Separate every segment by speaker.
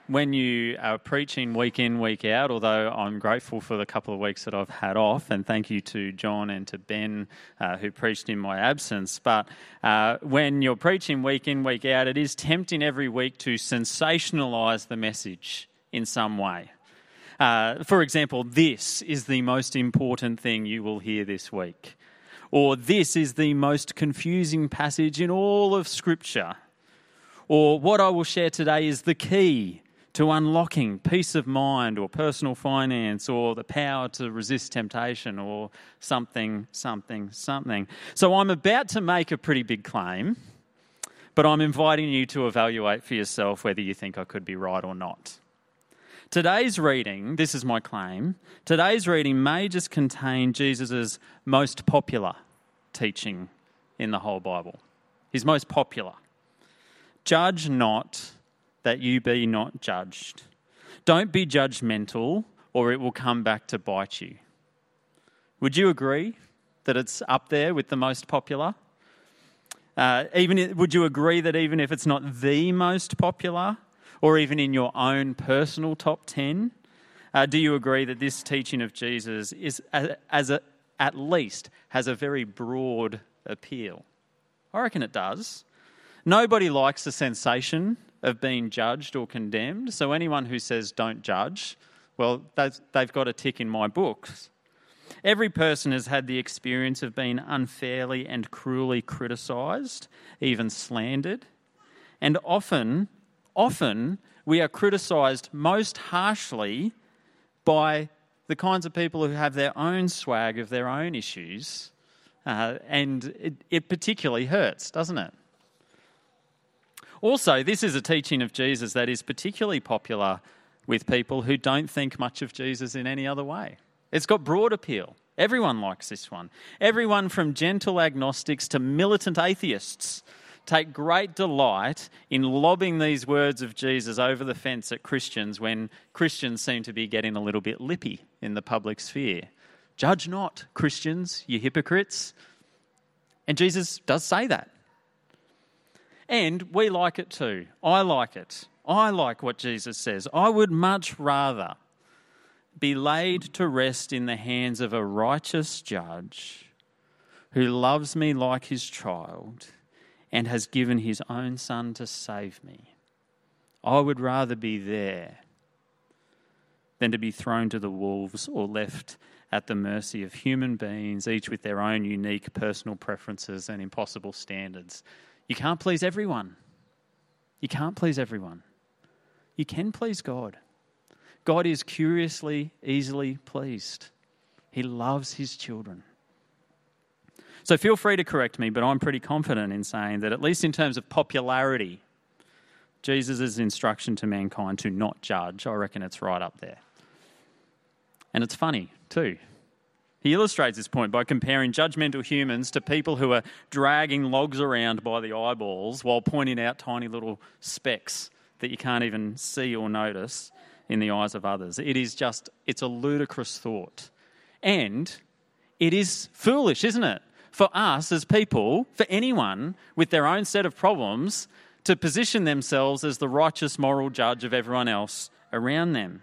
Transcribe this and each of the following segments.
Speaker 1: when you are preaching week in, week out, although I'm grateful for the couple of weeks that I've had off, and thank you to John and to Ben who preached in my absence, but when you're preaching week in, week out, it is tempting every week to sensationalise the message in some way. For example, this is the most important thing you will hear this week, or this is the most confusing passage in all of Scripture, or what I will share today is the key to unlocking peace of mind or personal finance or the power to resist temptation or something. So I'm about to make a pretty big claim, but I'm inviting you to evaluate for yourself whether you think I could be right or not. Today's reading, this is my claim, today's reading may just contain Jesus' most popular teaching in the whole Bible. His most popular. Judge not, that you be not judged. Don't be judgmental, or it will come back to bite you. Would you agree that it's up there with the most popular? Would you agree that even if it's not the most popular, or even in your own personal top 10, do you agree that this teaching of Jesus is, at least, has a very broad appeal? I reckon it does. Nobody likes the sensation of being judged or condemned. So anyone who says don't judge, well, they've got a tick in my books. Every person has had the experience of being unfairly and cruelly criticised, even slandered. And often we are criticised most harshly by the kinds of people who have their own swag of their own issues. And it particularly hurts, doesn't it? Also, this is a teaching of Jesus that is particularly popular with people who don't think much of Jesus in any other way. It's got broad appeal. Everyone likes this one. Everyone from gentle agnostics to militant atheists take great delight in lobbing these words of Jesus over the fence at Christians when Christians seem to be getting a little bit lippy in the public sphere. Judge not, Christians, you hypocrites. And Jesus does say that. And we like it too. I like it. I like what Jesus says. I would much rather be laid to rest in the hands of a righteous judge who loves me like his child and has given his own son to save me. I would rather be there than to be thrown to the wolves or left at the mercy of human beings, each with their own unique personal preferences and impossible standards. You can't please everyone. You can't please everyone. You can please God. God is curiously, easily pleased. He loves his children. So feel free to correct me, but I'm pretty confident in saying that at least in terms of popularity, Jesus' instruction to mankind to not judge, I reckon it's right up there. And it's funny too. He illustrates this point by comparing judgmental humans to people who are dragging logs around by the eyeballs while pointing out tiny little specks that you can't even see or notice in the eyes of others. It's a ludicrous thought. And it is foolish, isn't it? For us as people, for anyone with their own set of problems, to position themselves as the righteous moral judge of everyone else around them.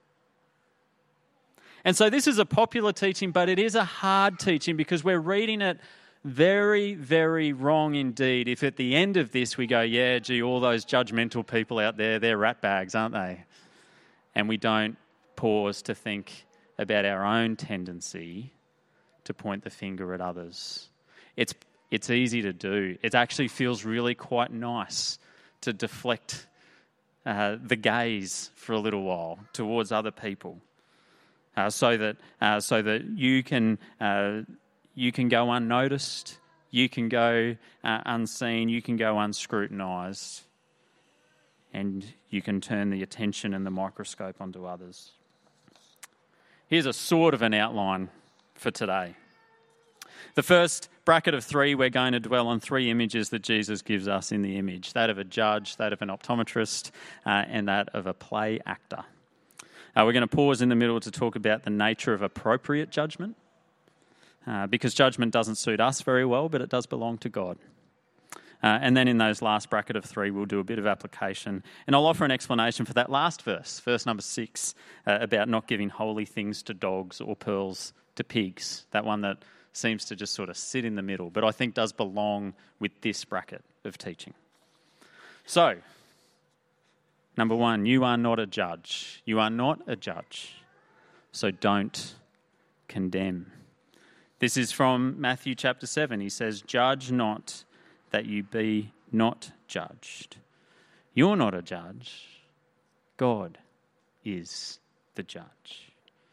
Speaker 1: And so this is a popular teaching, but it is a hard teaching because we're reading it very, very wrong indeed. If at the end of this we go, yeah, gee, all those judgmental people out there, they're ratbags, aren't they? And we don't pause to think about our own tendency to point the finger at others. It's easy to do. It actually feels really quite nice to deflect the gaze for a little while towards other people. So that you can go unnoticed, you can go unseen, you can go unscrutinised, and you can turn the attention and the microscope onto others. Here's a sort of an outline for today. The first bracket of 3, we're going to dwell on 3 images that Jesus gives us in the image, that of a judge, that of an optometrist, and that of a play actor. We're going to pause in the middle to talk about the nature of appropriate judgment, because judgment doesn't suit us very well, but it does belong to God. And then in those last bracket of 3, we'll do a bit of application. And I'll offer an explanation for that last verse number 6, about not giving holy things to dogs or pearls to pigs, that one that seems to just sort of sit in the middle, but I think does belong with this bracket of teaching. So, number 1, you are not a judge. You are not a judge. So don't condemn. This is from Matthew chapter 7. He says, "Judge not, that you be not judged." You're not a judge. God is the judge.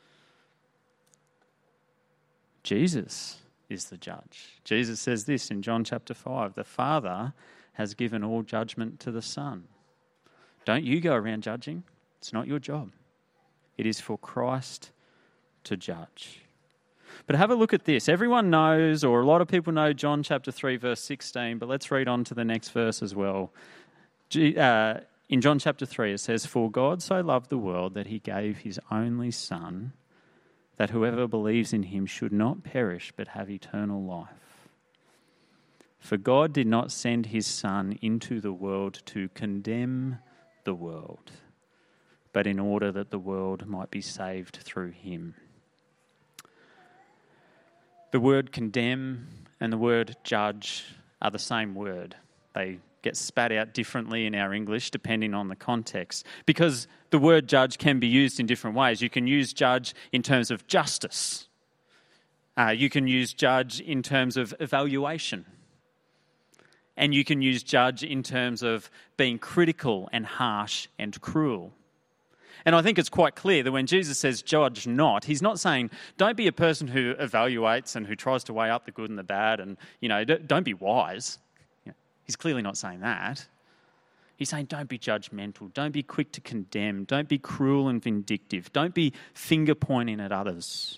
Speaker 1: Jesus is the judge. Jesus says this in John chapter 5, "The Father has given all judgment to the Son." Don't you go around judging. It's not your job. It is for Christ to judge. But have a look at this. Everyone knows, or a lot of people know, John chapter 3, verse 16, but let's read on to the next verse as well. In John chapter 3, it says, "For God so loved the world that he gave his only Son, that whoever believes in him should not perish but have eternal life. For God did not send his Son into the world to condemn the world, but in order that the world might be saved through him." The word condemn and the word judge are the same word. They get spat out differently in our English depending on the context, because the word judge can be used in different ways. You can use judge in terms of justice. You can use judge in terms of evaluation. And you can use judge in terms of being critical and harsh and cruel. And I think it's quite clear that when Jesus says judge not, he's not saying don't be a person who evaluates and who tries to weigh up the good and the bad and, don't be wise. He's clearly not saying that. He's saying don't be judgmental, don't be quick to condemn, don't be cruel and vindictive, don't be finger pointing at others.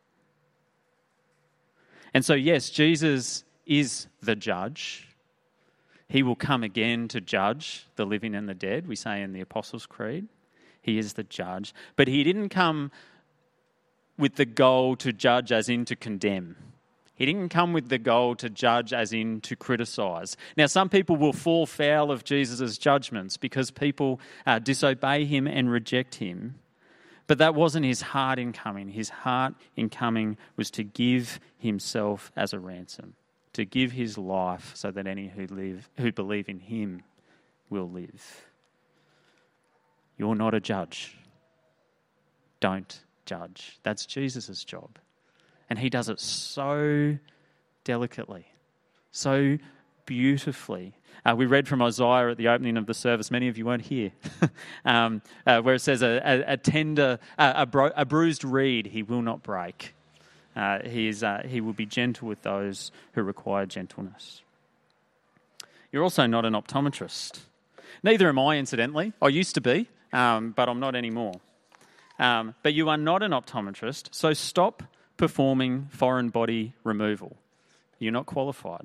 Speaker 1: And so, yes, Jesus is the judge. He will come again to judge the living and the dead, we say in the Apostles' Creed. He is the judge. But he didn't come with the goal to judge as in to condemn. He didn't come with the goal to judge as in to criticise. Now, some people will fall foul of Jesus' judgments because people disobey him and reject him. But that wasn't his heart in coming. His heart in coming was to give himself as a ransom, to give his life so that any who believe in him will live. You're not a judge. Don't judge. That's Jesus' job. And he does it so delicately, so beautifully. We read from Isaiah at the opening of the service. Many of you weren't here, where it says, a bruised reed he will not break. He will be gentle with those who require gentleness. You're also not an optometrist. Neither am I, incidentally. I used to be, but I'm not anymore. But you are not an optometrist, so stop performing foreign body removal. You're not qualified.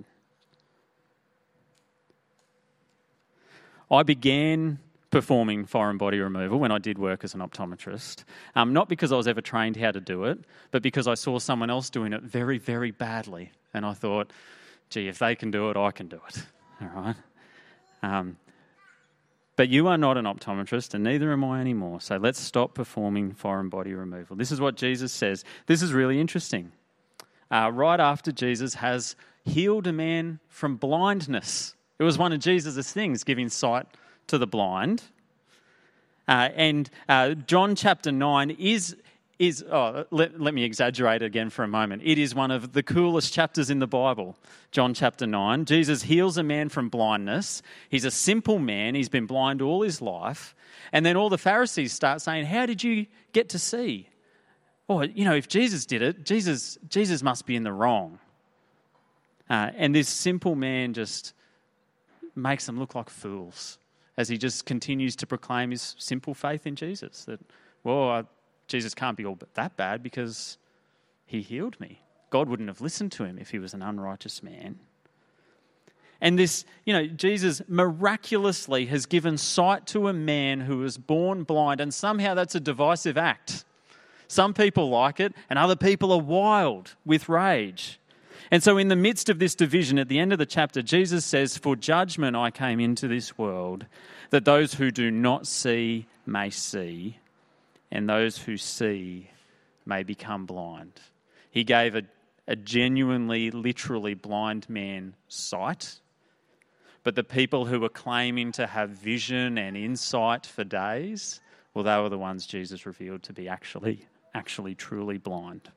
Speaker 1: I began performing foreign body removal when I did work as an optometrist, not because I was ever trained how to do it, but because I saw someone else doing it very, very badly. And I thought, gee, if they can do it, I can do it. All right? But you are not an optometrist, and neither am I anymore. So let's stop performing foreign body removal. This is what Jesus says. This is really interesting. Right after Jesus has healed a man from blindness. It was one of Jesus' things, giving sight to the blind. And John chapter 9 let me exaggerate again for a moment. It is one of the coolest chapters in the Bible, John chapter 9. Jesus heals a man from blindness. He's a simple man. He's been blind all his life. And then all the Pharisees start saying, how did you get to see? Oh, if Jesus did it, Jesus must be in the wrong. And this simple man just makes them look like fools as he just continues to proclaim his simple faith in Jesus. That, Jesus can't be all that bad because he healed me. God wouldn't have listened to him if he was an unrighteous man. And this, Jesus miraculously has given sight to a man who was born blind, and somehow that's a divisive act. Some people like it, and other people are wild with rage. And so in the midst of this division, at the end of the chapter, Jesus says, "For judgment I came into this world, that those who do not see may see, and those who see may become blind." He gave a genuinely, literally blind man sight, but the people who were claiming to have vision and insight for days, well, they were the ones Jesus revealed to be actually truly blind.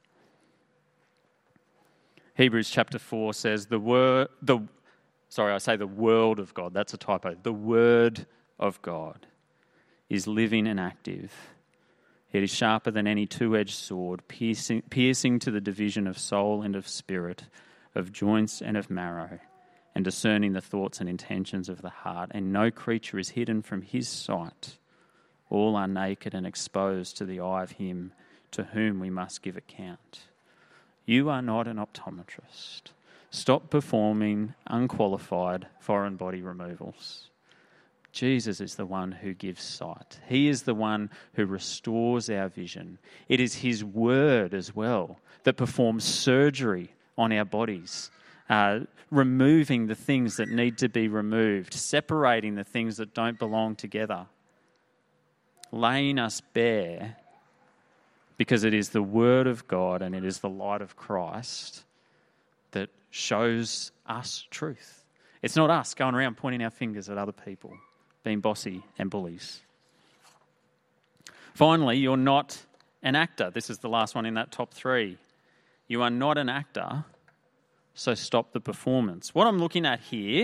Speaker 1: Hebrews chapter 4 says the world of God, that's a typo. The word of God is living and active. It is sharper than any two-edged sword, piercing to the division of soul and of spirit, of joints and of marrow, and discerning the thoughts and intentions of the heart. And no creature is hidden from his sight. All are naked and exposed to the eye of him to whom we must give account. You are not an optometrist. Stop performing unqualified foreign body removals. Jesus is the one who gives sight. He is the one who restores our vision. It is his word as well that performs surgery on our bodies, removing the things that need to be removed, separating the things that don't belong together, laying us bare, because it is the word of God and it is the light of Christ that shows us truth. It's not us going around pointing our fingers at other people, being bossy and bullies. Finally, you're not an actor. This is the last one in that top three. You are not an actor, so stop the performance. What I'm looking at here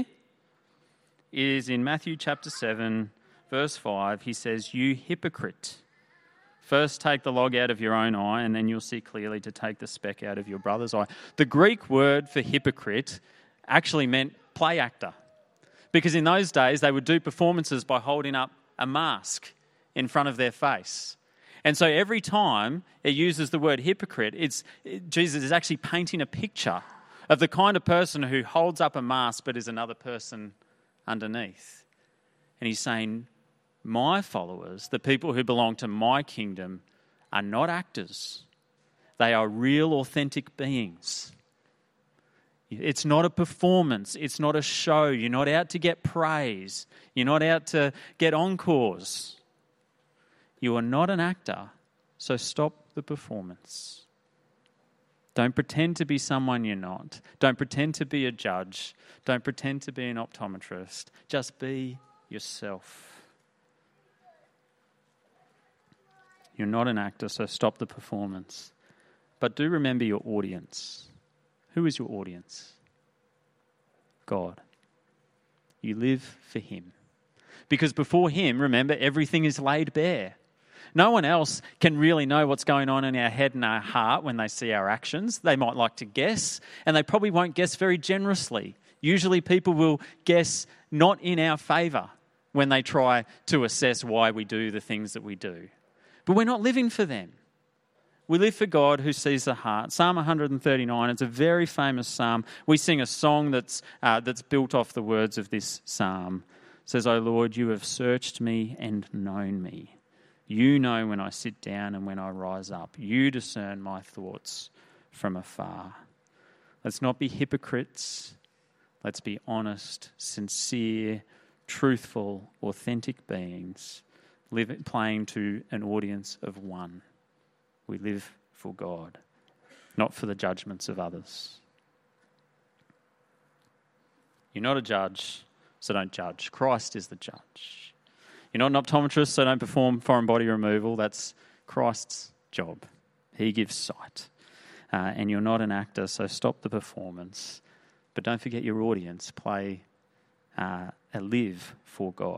Speaker 1: is in Matthew chapter 7, verse 5, he says, "You hypocrite. First take the log out of your own eye, and then you'll see clearly to take the speck out of your brother's eye." The Greek word for hypocrite actually meant play actor, because in those days they would do performances by holding up a mask in front of their face. And so every time it uses the word hypocrite, Jesus is actually painting a picture of the kind of person who holds up a mask but is another person underneath. And he's saying, my followers, the people who belong to my kingdom, are not actors. They are real, authentic beings. It's not a performance. It's not a show. You're not out to get praise. You're not out to get encores. You are not an actor, so stop the performance. Don't pretend to be someone you're not. Don't pretend to be a judge. Don't pretend to be an optometrist. Just be yourself. You're not an actor, so stop the performance. But do remember your audience. Who is your audience? God. You live for him. Because before him, remember, everything is laid bare. No one else can really know what's going on in our head and our heart when they see our actions. They might like to guess, and they probably won't guess very generously. Usually people will guess not in our favour when they try to assess why we do the things that we do. But we're not living for them. We live for God who sees the heart. Psalm 139, it's a very famous psalm. We sing a song that's built off the words of this psalm. It says, "O Lord, you have searched me and known me. You know when I sit down and when I rise up. You discern my thoughts from afar." Let's not be hypocrites. Let's be honest, sincere, truthful, authentic beings, playing to an audience of one. We live for God, not for the judgments of others. You're not a judge, so don't judge. Christ is the judge. You're not an optometrist, so don't perform foreign body removal. That's Christ's job. He gives sight. And you're not an actor, so stop the performance. But don't forget your audience. Live for God.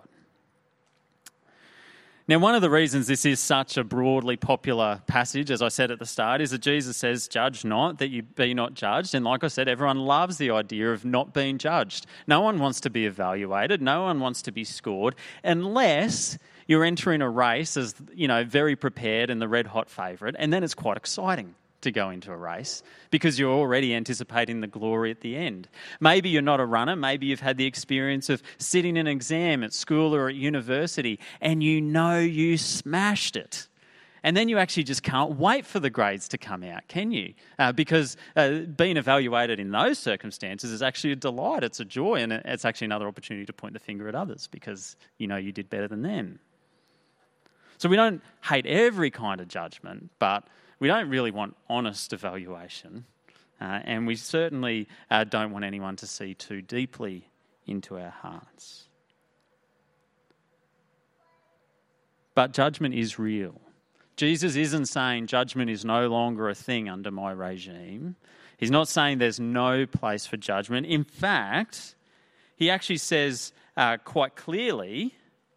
Speaker 1: Now, one of the reasons this is such a broadly popular passage, as I said at the start, is that Jesus says, "Judge not, that you be not judged." And like I said, everyone loves the idea of not being judged. No one wants to be evaluated. No one wants to be scored, unless you're entering a race as, very prepared and the red-hot favourite, and then it's quite exciting to go into a race because you're already anticipating the glory at the end. Maybe you're not a runner. Maybe you've had the experience of sitting an exam at school or at university and you know you smashed it. And then you actually just can't wait for the grades to come out, can you? Because being evaluated in those circumstances is actually a delight. It's a joy, and it's actually another opportunity to point the finger at others because you know you did better than them. So we don't hate every kind of judgment, but we don't really want honest evaluation. And we certainly don't want anyone to see too deeply into our hearts. But judgment is real. Jesus isn't saying judgment is no longer a thing under my regime. He's not saying there's no place for judgment. In fact, he actually says quite clearly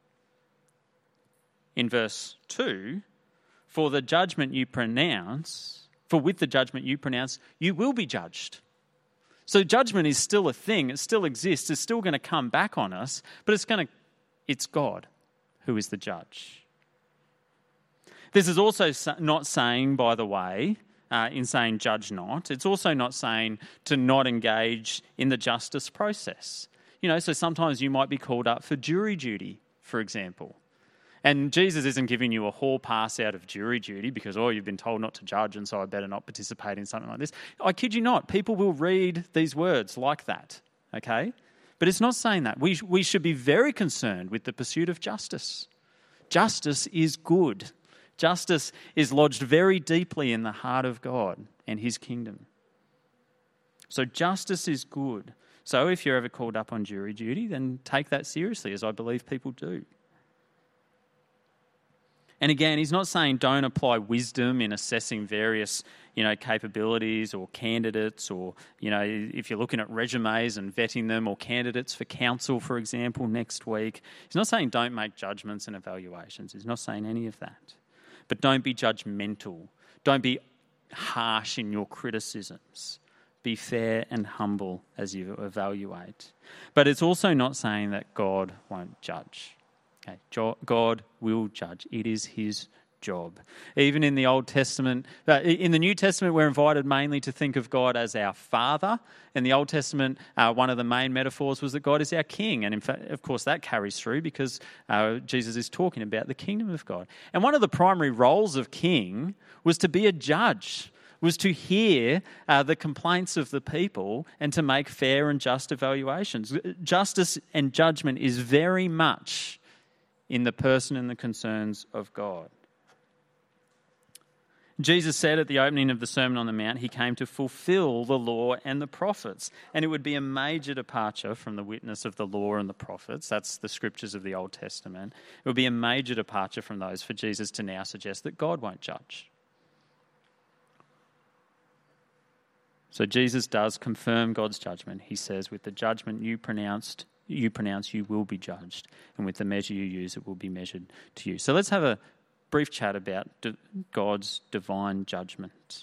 Speaker 1: in verse 2, for with the judgment you pronounce, you will be judged. So judgment is still a thing. It still exists. It's still going to come back on us, but it's God who is the judge. This is also not saying, by the way, in saying judge not, it's also not saying to not engage in the justice process. So sometimes you might be called up for jury duty, for example. And Jesus isn't giving you a hall pass out of jury duty because, you've been told not to judge and so I better not participate in something like this. I kid you not, people will read these words like that, okay? But it's not saying that. We should be very concerned with the pursuit of justice. Justice is good. Justice is lodged very deeply in the heart of God and his kingdom. So justice is good. So if you're ever called up on jury duty, then take that seriously, as I believe people do. And again, he's not saying don't apply wisdom in assessing various, capabilities or candidates or, if you're looking at resumes and vetting them or candidates for council, for example, next week. He's not saying don't make judgments and evaluations. He's not saying any of that. But don't be judgmental. Don't be harsh in your criticisms. Be fair and humble as you evaluate. But it's also not saying that God won't judge. Okay? God will judge. It is his job. Even in the Old Testament, in the New Testament, we're invited mainly to think of God as our Father. In the Old Testament, one of the main metaphors was that God is our King. And in fact, of course, that carries through because Jesus is talking about the kingdom of God. And one of the primary roles of king was to be a judge, was to hear the complaints of the people and to make fair and just evaluations. Justice and judgment is very much in the person and the concerns of God. Jesus said at the opening of the Sermon on the Mount, he came to fulfill the law and the prophets. And it would be a major departure from the witness of the law and the prophets. That's the scriptures of the Old Testament. It would be a major departure from those for Jesus to now suggest that God won't judge. So Jesus does confirm God's judgment. He says, with the judgment you pronounce, you will be judged. And with the measure you use, it will be measured to you. So let's have a brief chat about God's divine judgment.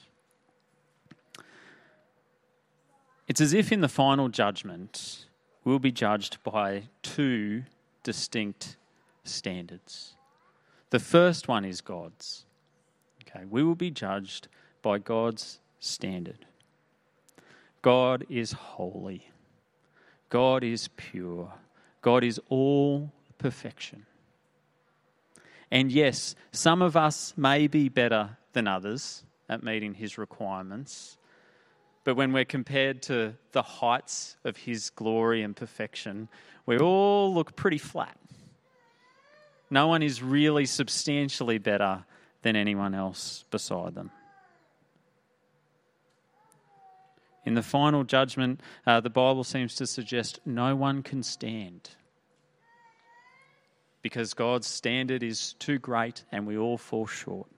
Speaker 1: It's as if in the final judgment, we'll be judged by two distinct standards. The first one is God's. Okay, we will be judged by God's standard. God is holy. God is pure. God is all perfection. And yes, some of us may be better than others at meeting his requirements, but when we're compared to the heights of his glory and perfection, we all look pretty flat. No one is really substantially better than anyone else beside them. In the final judgment, the Bible seems to suggest no one can stand, because God's standard is too great and we all fall short.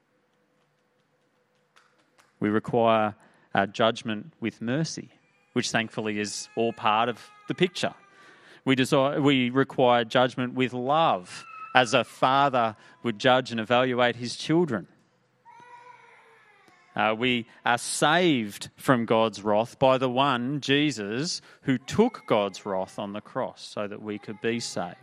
Speaker 1: We require judgment with mercy, which thankfully is all part of the picture. We require judgment with love, as a father would judge and evaluate his children. We are saved from God's wrath by the one, Jesus, who took God's wrath on the cross so that we could be saved.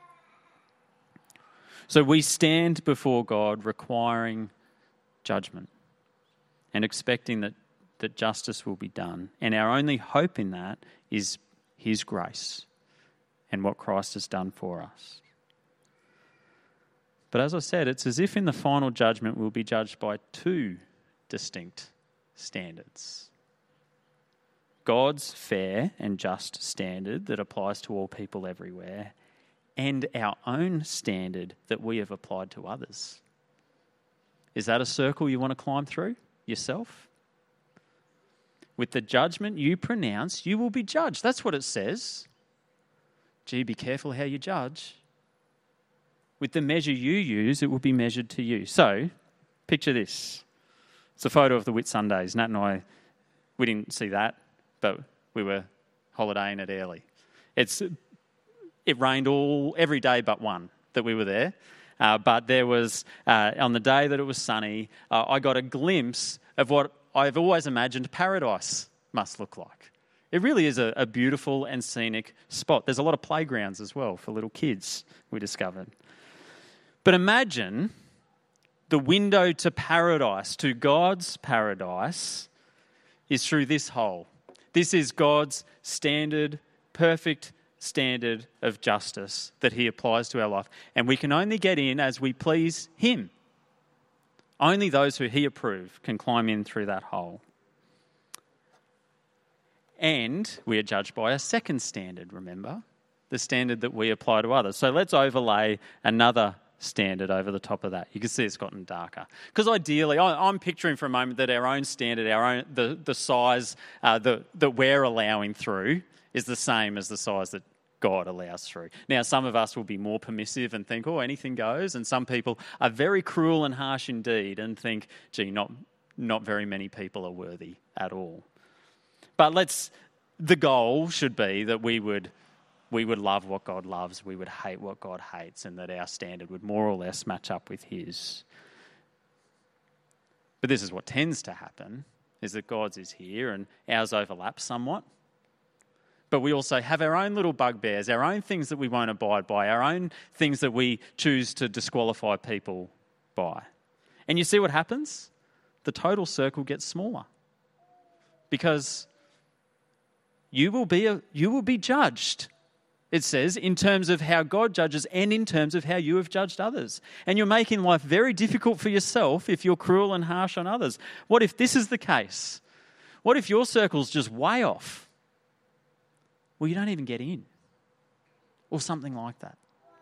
Speaker 1: So we stand before God requiring judgment and expecting that justice will be done. And our only hope in that is his grace and what Christ has done for us. But as I said, it's as if in the final judgment we'll be judged by two distinct standards. God's fair and just standard that applies to all people everywhere, and our own standard that we have applied to others. Is that a circle you want to climb through yourself? With the judgment you pronounce, you will be judged. That's what it says. Gee, be careful how you judge. With the measure you use, it will be measured to you. So, picture this. It's a photo of the Whitsundays. Nat and I, we didn't see that, but we were holidaying at Airlie. It rained every day but one that we were there. But there was, on the day that it was sunny, I got a glimpse of what I've always imagined paradise must look like. It really is a beautiful and scenic spot. There's a lot of playgrounds as well for little kids, we discovered. But imagine the window to paradise, to God's paradise, is through this hole. This is God's standard, perfect standard of justice that he applies to our life. And we can only get in as we please him. Only those who he approves can climb in through that hole. And we are judged by a second standard, remember? The standard that we apply to others. So let's overlay another standard over the top of that. You can see it's gotten darker. Because ideally, I'm picturing for a moment that our own standard, the size that we're allowing through is the same as the size that God allows through. Now, some of us will be more permissive and think, anything goes. And some people are very cruel and harsh indeed and think, gee, not very many people are worthy at all. But the goal should be that we would love what God loves, we would hate what God hates, and that our standard would more or less match up with his. But this is what tends to happen, is that God's is here and ours overlaps somewhat. But we also have our own little bugbears, our own things that we won't abide by, our own things that we choose to disqualify people by. And you see what happens? The total circle gets smaller. Because you will be judged, it says, in terms of how God judges and in terms of how you have judged others. And you're making life very difficult for yourself if you're cruel and harsh on others. What if this is the case? What if your circle's just way off? Well, you don't even get in. Or something like that.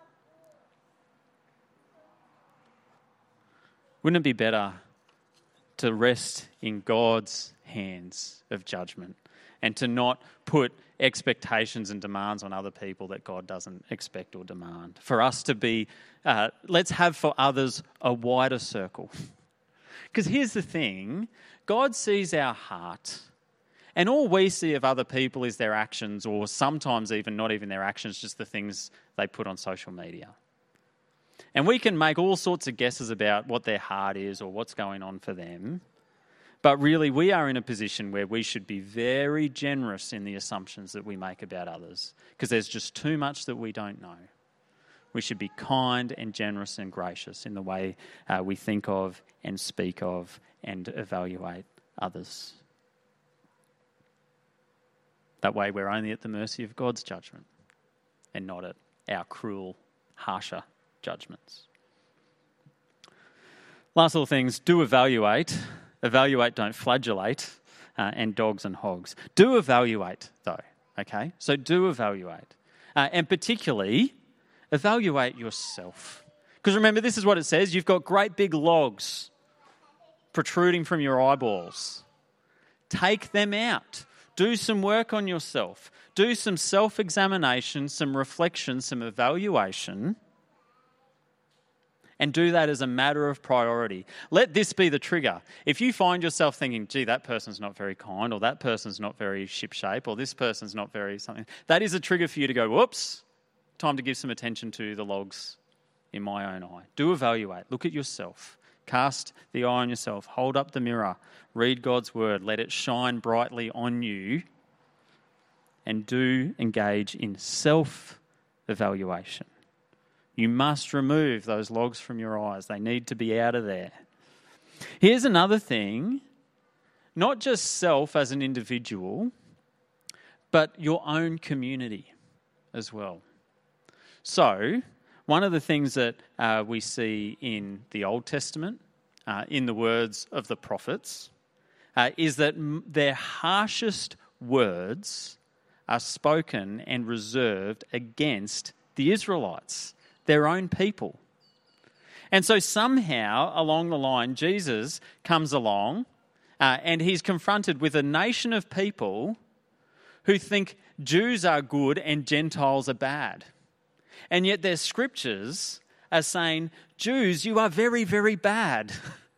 Speaker 1: Wouldn't it be better to rest in God's hands of judgment and to not put expectations and demands on other people that God doesn't expect or demand? For us to be, let's have for others a wider circle. Because here's the thing, God sees our heart, and all we see of other people is their actions, or sometimes even not even their actions, just the things they put on social media. And we can make all sorts of guesses about what their heart is or what's going on for them. But really, we are in a position where we should be very generous in the assumptions that we make about others, because there's just too much that we don't know. We should be kind and generous and gracious in the way we think of and speak of and evaluate others. That way, we're only at the mercy of God's judgment and not at our cruel, harsher judgments. Last little things, do evaluate. Evaluate, don't flagellate, and dogs and hogs. Do evaluate, though, okay? So do evaluate. And particularly, evaluate yourself. Because remember, this is what it says. You've got great big logs protruding from your eyeballs. Take them out. Do some work on yourself. Do some self-examination, some reflection, some evaluation. And do that as a matter of priority. Let this be the trigger. If you find yourself thinking, gee, that person's not very kind, or that person's not very shipshape, or this person's not very something, that is a trigger for you to go, whoops, time to give some attention to the logs in my own eye. Do evaluate. Look at yourself. Cast the eye on yourself. Hold up the mirror. Read God's word. Let it shine brightly on you. And do engage in self-evaluation. You must remove those logs from your eyes. They need to be out of there. Here's another thing. Not just self as an individual, but your own community as well. So, one of the things that we see in the Old Testament, in the words of the prophets, is that their harshest words are spoken and reserved against the Israelites, their own people. And so somehow along the line, Jesus comes along and he's confronted with a nation of people who think Jews are good and Gentiles are bad. And yet their scriptures are saying, Jews, you are very, very bad.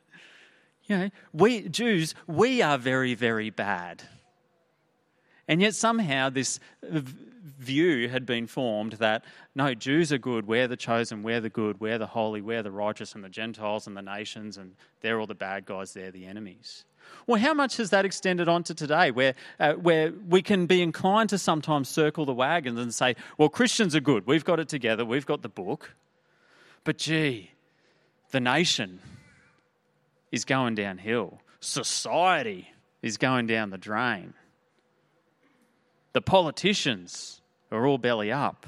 Speaker 1: We Jews, we are very, very bad. And yet somehow this view had been formed that, no, Jews are good, we're the chosen, we're the good, we're the holy, we're the righteous, and the Gentiles and the nations, and they're all the bad guys, they're the enemies. Well, how much has that extended on to today, where we can be inclined to sometimes circle the wagons and say, well, Christians are good, we've got it together, we've got the book, but gee, the nation is going downhill. Society is going down the drain. The politicians are all belly up.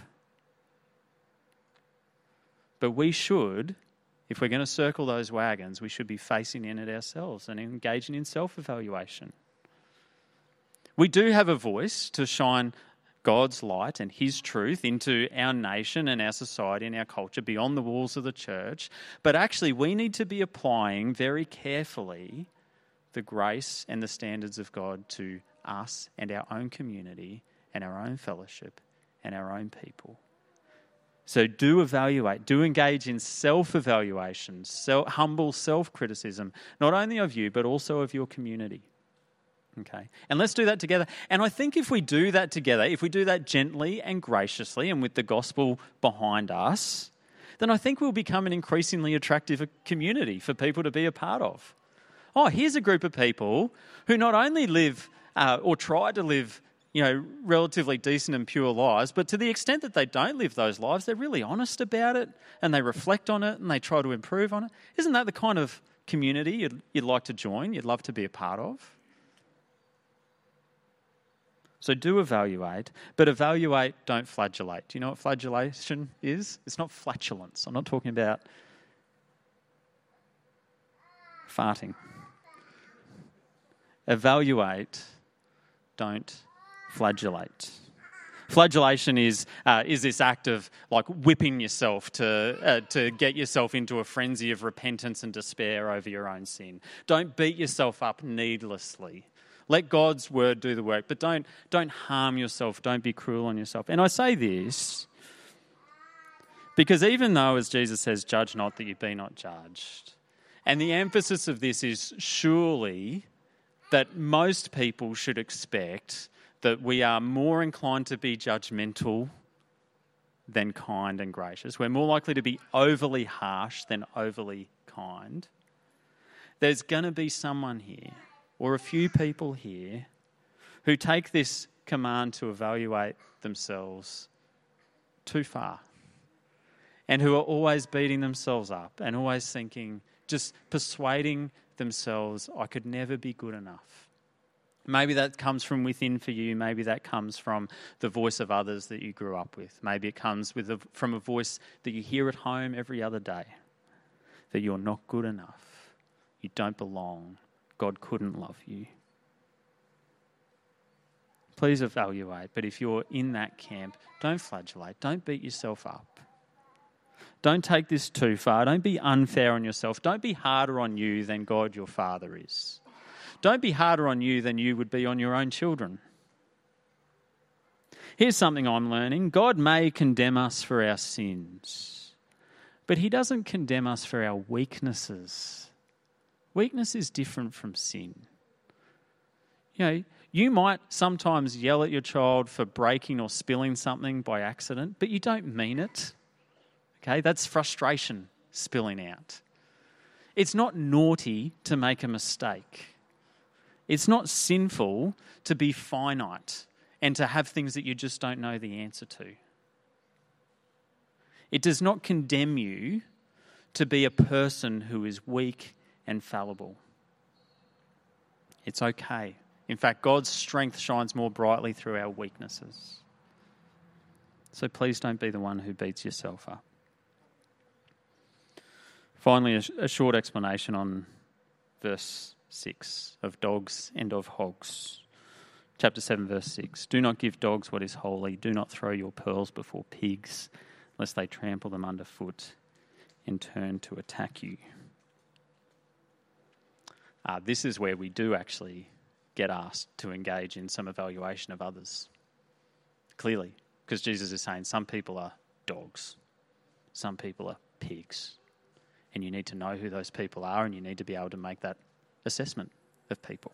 Speaker 1: But we should, if we're going to circle those wagons, we should be facing in it ourselves and engaging in self-evaluation. We do have a voice to shine God's light and his truth into our nation and our society and our culture beyond the walls of the church. But actually, we need to be applying very carefully the grace and the standards of God to us and our own community and our own fellowship and our own people. So do evaluate, do engage in self-evaluation, humble self-criticism, not only of you, but also of your community. Okay, and let's do that together. And I think if we do that together, if we do that gently and graciously and with the gospel behind us, then I think we'll become an increasingly attractive community for people to be a part of. Oh, here's a group of people who not only live or try to live, relatively decent and pure lives, but to the extent that they don't live those lives, they're really honest about it and they reflect on it and they try to improve on it. Isn't that the kind of community you'd like to join, you'd love to be a part of? So do evaluate, but evaluate, don't flagellate. Do you know what flagellation is? It's not flatulence. I'm not talking about farting. Evaluate, don't flagellate. Flagellation is this act of like whipping yourself to get yourself into a frenzy of repentance and despair over your own sin. Don't beat yourself up needlessly. Let God's word do the work, but don't harm yourself. Don't be cruel on yourself. And I say this because even though, as Jesus says, judge not that you be not judged, and the emphasis of this is surely that most people should expect that we are more inclined to be judgmental than kind and gracious. We're more likely to be overly harsh than overly kind. There's going to be someone here, or a few people here, who take this command to evaluate themselves too far and who are always beating themselves up and always thinking, just persuading themselves, I could never be good enough. Maybe that comes from within for you. Maybe that comes from the voice of others that you grew up with. Maybe it comes from a voice that you hear at home every other day, that you're not good enough, you don't belong, God couldn't love you. Please evaluate, but if you're in that camp, don't flagellate, don't beat yourself up. Don't take this too far. Don't be unfair on yourself. Don't be harder on you than God your Father is. Don't be harder on you than you would be on your own children. Here's something I'm learning. God may condemn us for our sins, but he doesn't condemn us for our weaknesses. Weakness is different from sin. You might sometimes yell at your child for breaking or spilling something by accident, but you don't mean it. Okay, that's frustration spilling out. It's not naughty to make a mistake. It's not sinful to be finite and to have things that you just don't know the answer to. It does not condemn you to be a person who is weak and fallible. It's okay. In fact, God's strength shines more brightly through our weaknesses. So please don't be the one who beats yourself up. Finally, a short explanation on verse 6 of dogs and of hogs. Chapter 7, verse 6. Do not give dogs what is holy. Do not throw your pearls before pigs, lest they trample them underfoot and turn to attack you. This is where we do actually get asked to engage in some evaluation of others. Clearly, because Jesus is saying some people are dogs, some people are pigs. And you need to know who those people are, and you need to be able to make that assessment of people.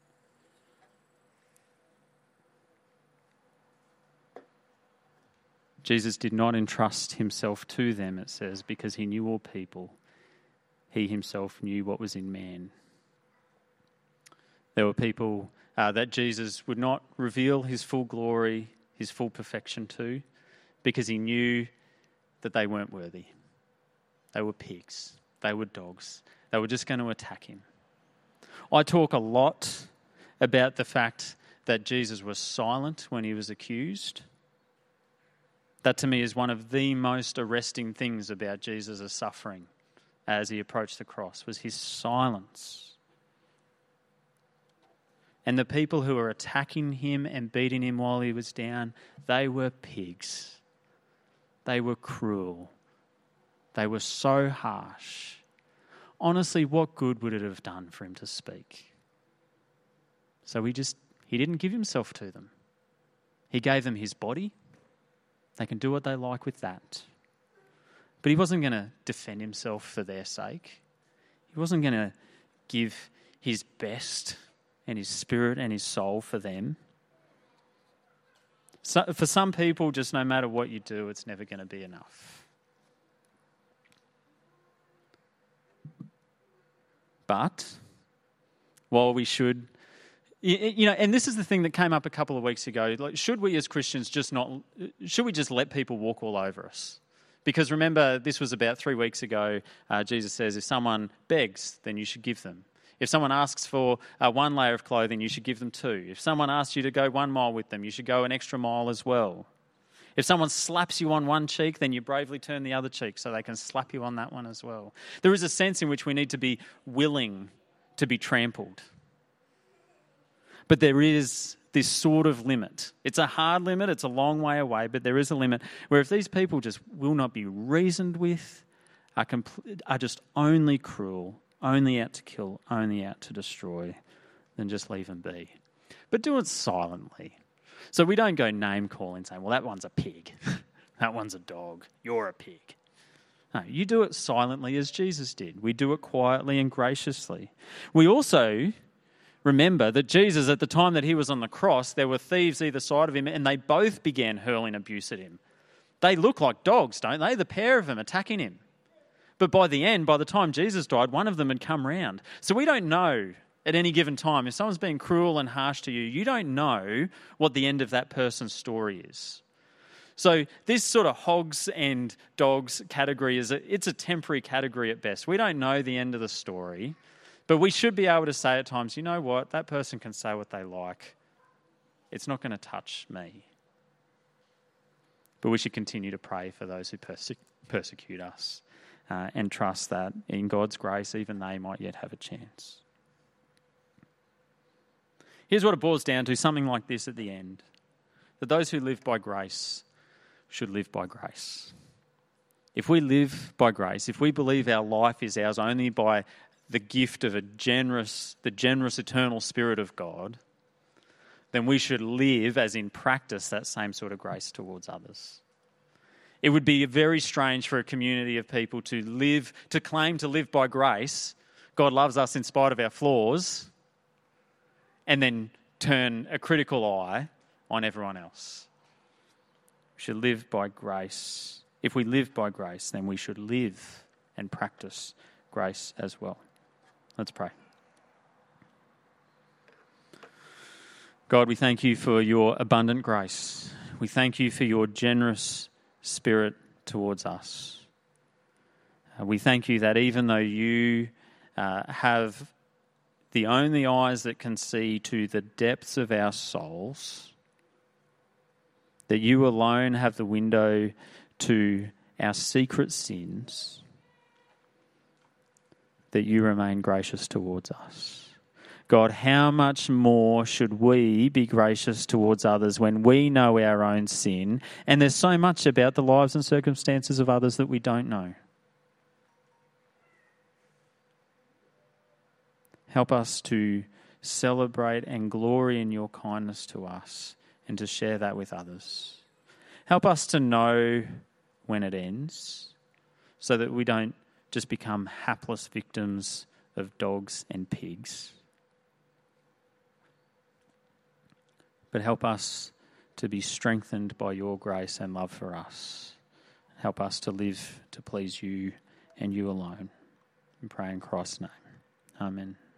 Speaker 1: Jesus did not entrust himself to them, it says, because he knew all people. He himself knew what was in man. There were people that Jesus would not reveal his full glory, his full perfection to, because he knew that they weren't worthy. They were pigs. They were dogs. They were just going to attack him. I talk a lot about the fact that Jesus was silent when he was accused. That to me is one of the most arresting things about Jesus' suffering as he approached the cross, was his silence. And the people who were attacking him and beating him while he was down, they were pigs. They were cruel. They were so harsh. Honestly, what good would it have done for him to speak? So he didn't give himself to them. He gave them his body. They can do what they like with that. But he wasn't going to defend himself for their sake. He wasn't going to give his best and his spirit and his soul for them. So for some people, just no matter what you do, it's never going to be enough. But while we should, and this is the thing that came up a couple of weeks ago, like, should we as Christians just let people walk all over us? Because remember, this was about 3 weeks ago, Jesus says, if someone begs, then you should give them. If someone asks for 1 layer of clothing, you should give them 2. If someone asks you to go 1 mile with them, you should go an extra mile as well. If someone slaps you on one cheek, then you bravely turn the other cheek so they can slap you on that one as well. There is a sense in which we need to be willing to be trampled. But there is this sort of limit. It's a hard limit, it's a long way away, but there is a limit where if these people just will not be reasoned with, are just only cruel, only out to kill, only out to destroy, then just leave them be. But do it silently. So we don't go name calling saying, well, that one's a pig. That one's a dog. You're a pig. No, you do it silently as Jesus did. We do it quietly and graciously. We also remember that Jesus, at the time that he was on the cross, there were thieves either side of him, and they both began hurling abuse at him. They look like dogs, don't they? The pair of them attacking him. But by the time Jesus died, one of them had come round. So we don't know at any given time, if someone's being cruel and harsh to you, you don't know what the end of that person's story is. So this sort of hogs and dogs category it's a temporary category at best. We don't know the end of the story, but we should be able to say at times, you know what, that person can say what they like. It's not going to touch me. But we should continue to pray for those who persecute us and trust that in God's grace, even they might yet have a chance. Here's what it boils down to, something like this at the end. That those who live by grace should live by grace. If we live by grace, if we believe our life is ours only by the gift of the generous eternal Spirit of God, then we should live, as in practice, that same sort of grace towards others. It would be very strange for a community of people to claim to live by grace, God loves us in spite of our flaws, and then turn a critical eye on everyone else. We should live by grace. If we live by grace, then we should live and practice grace as well. Let's pray. God, we thank you for your abundant grace. We thank you for your generous Spirit towards us. We thank you that even though you have the only eyes that can see to the depths of our souls, that you alone have the window to our secret sins, that you remain gracious towards us. God, how much more should we be gracious towards others when we know our own sin, and there's so much about the lives and circumstances of others that we don't know. Help us to celebrate and glory in your kindness to us and to share that with others. Help us to know when it ends so that we don't just become hapless victims of dogs and pigs. But help us to be strengthened by your grace and love for us. Help us to live to please you and you alone. We pray in Christ's name. Amen.